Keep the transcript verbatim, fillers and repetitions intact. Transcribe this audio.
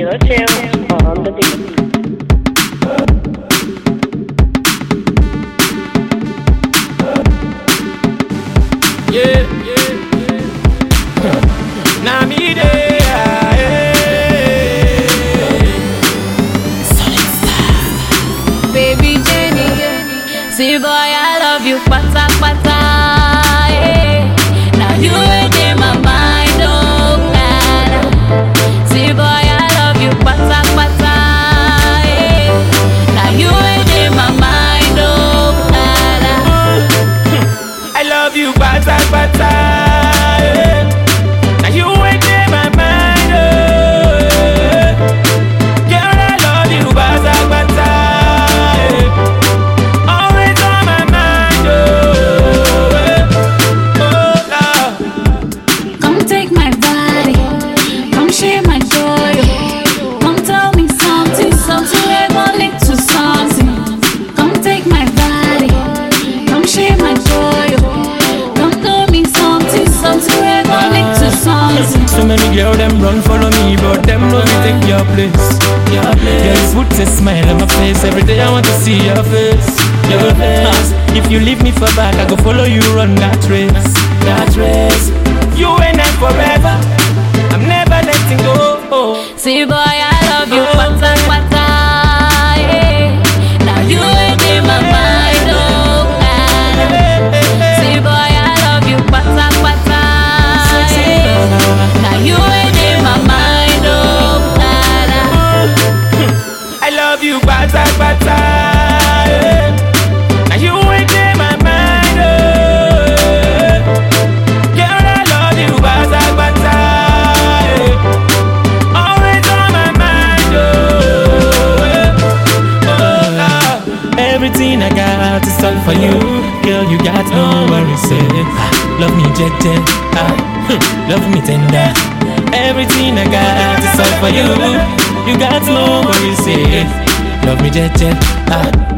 Killer Tales on the beat. Yeah, yeah, yeah. Now me there, yeah. Solid style. Baby Jenny, see boy I love you, pata pata. Yeah. Now you ain't in my mind, oh nah. See boy I love you, pata pata. Yeah. Now you ain't in my mind, oh nah. I love you, pata pata. Yeah. Now you ain't in my mind, oh. Girl, I love you, pata pata. Yeah. Always on my mind, oh. Oh, Lord. Come take my body, come share my joy. Come tell me something, something we're gonna link to something. Come take my body, come share my joy. Come tell me something, something we're gonna link to something. So many girls them run follow me, but them know me take your place. Your place. Yeah, you put a smile on my face every day. I want to see your face, your face. If you leave me for back, I go follow you run that race, that race. You and I forever. I'm never letting go. See boy, I love you, pata pata. Yeah. Now you ain't in my mind, oh nah. See boy, I love you, pata pata. Yeah. Now you ain't in my mind, oh nah. I love you, pata pata. Yeah. Now you ain't in my mind, oh. Girl, I love you, pata pata. Yeah. Always on my mind, oh. Oh, Lord. Everything I got is all for you. Girl, you got no worries, say. Ah, love me, jet, jet. Ah, love me tender. Everything I got is all for you. You got no worries, say. Love me, jet, jet. Ah.